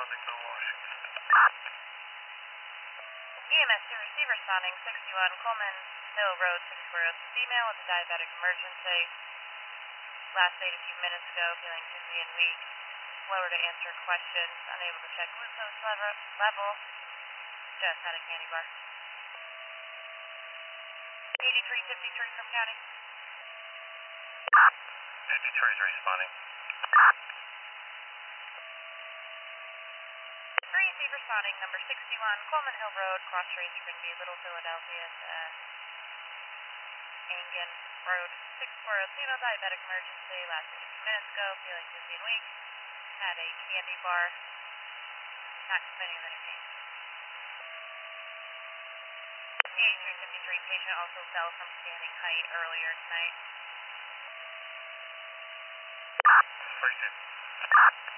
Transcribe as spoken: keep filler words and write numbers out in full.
Arlington, Washington. E M S two receiver sounding sixty-one Coleman Hill Road, Sixborough. Female with a diabetic emergency. Last stayed a few minutes ago, feeling dizzy and weak. Slower to answer questions, unable to check glucose lever- level. Just had a candy bar. eighty-three fifty-three from county. fifty-three is responding. Receiver sounding number sixty-one Coleman Hill Road, cross streets Grinby, Little Philadelphia to Angan Road, Sixborough. Female diabetic emergency. Last stayed a few minutes ago, feeling dizzy and weak. Had a candy bar. Not complaining of any pain. eighty-three fifty-three patient also fell from standing height earlier tonight. forty-two.